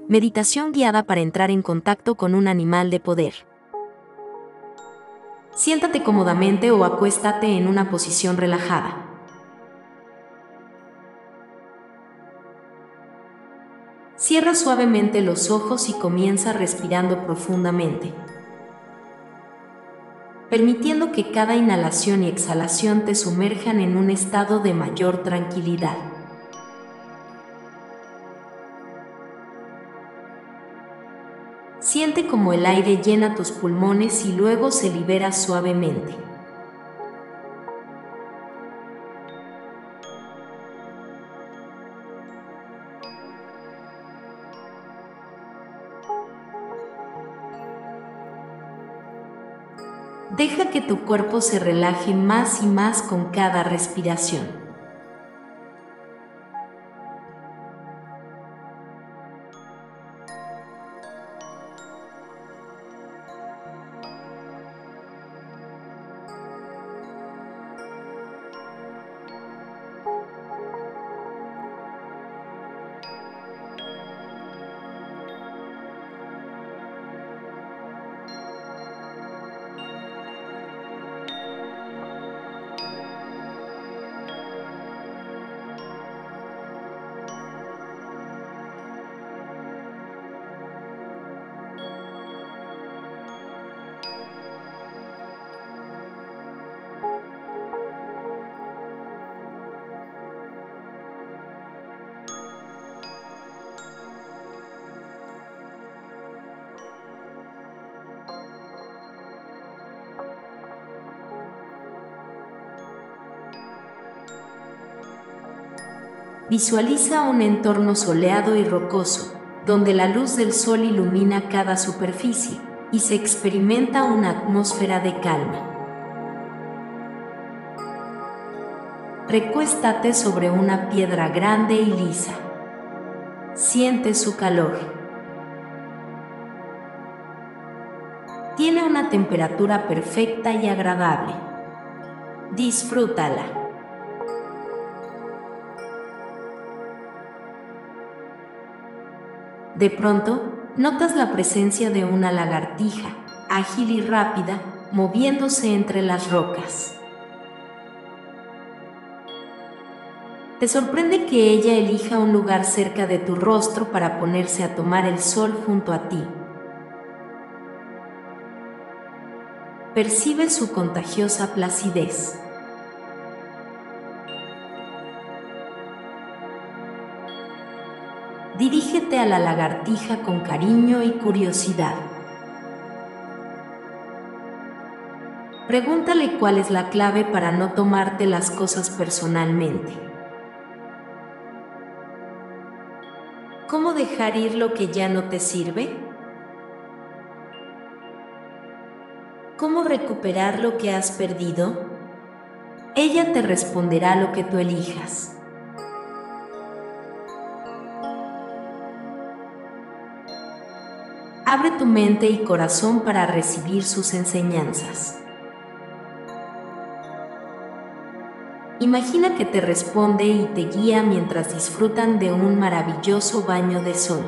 Meditación guiada para entrar en contacto con un animal de poder. Siéntate cómodamente o acuéstate en una posición relajada. Cierra suavemente los ojos y comienza respirando profundamente, permitiendo que cada inhalación y exhalación te sumerjan en un estado de mayor tranquilidad. Siente cómo el aire llena tus pulmones y luego se libera suavemente. Deja que tu cuerpo se relaje más y más con cada respiración. Visualiza un entorno soleado y rocoso, donde la luz del sol ilumina cada superficie y se experimenta una atmósfera de calma. Recuéstate sobre una piedra grande y lisa. Siente su calor. Tiene una temperatura perfecta y agradable. Disfrútala. De pronto, notas la presencia de una lagartija, ágil y rápida, moviéndose entre las rocas. Te sorprende que ella elija un lugar cerca de tu rostro para ponerse a tomar el sol junto a ti. Percibe su contagiosa placidez. Dirígete a la lagartija con cariño y curiosidad. Pregúntale cuál es la clave para no tomarte las cosas personalmente. ¿Cómo dejar ir lo que ya no te sirve? ¿Cómo recuperar lo que has perdido? Ella te responderá lo que tú elijas. Abre tu mente y corazón para recibir sus enseñanzas. Imagina que te responde y te guía mientras disfrutan de un maravilloso baño de sol.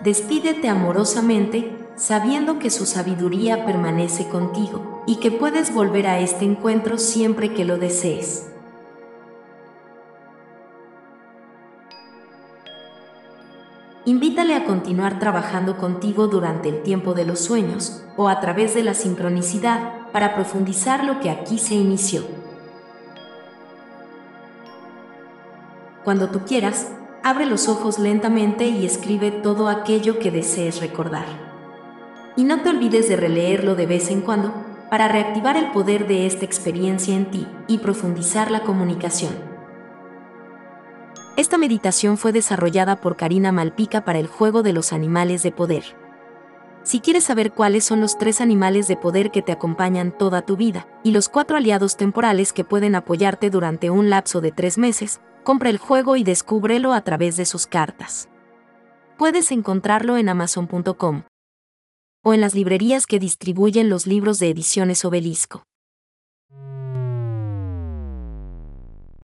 Despídete amorosamente, sabiendo que su sabiduría permanece contigo y que puedes volver a este encuentro siempre que lo desees. Invítale a continuar trabajando contigo durante el tiempo de los sueños o a través de la sincronicidad para profundizar lo que aquí se inició. Cuando tú quieras, abre los ojos lentamente y escribe todo aquello que desees recordar. Y no te olvides de releerlo de vez en cuando para reactivar el poder de esta experiencia en ti y profundizar la comunicación. Esta meditación fue desarrollada por Karina Malpica para el juego de los animales de poder. Si quieres saber cuáles son los 3 animales de poder que te acompañan toda tu vida y los 4 aliados temporales que pueden apoyarte durante un lapso de 3 meses, compra el juego y descúbrelo a través de sus cartas. Puedes encontrarlo en Amazon.com o en las librerías que distribuyen los libros de Ediciones Obelisco.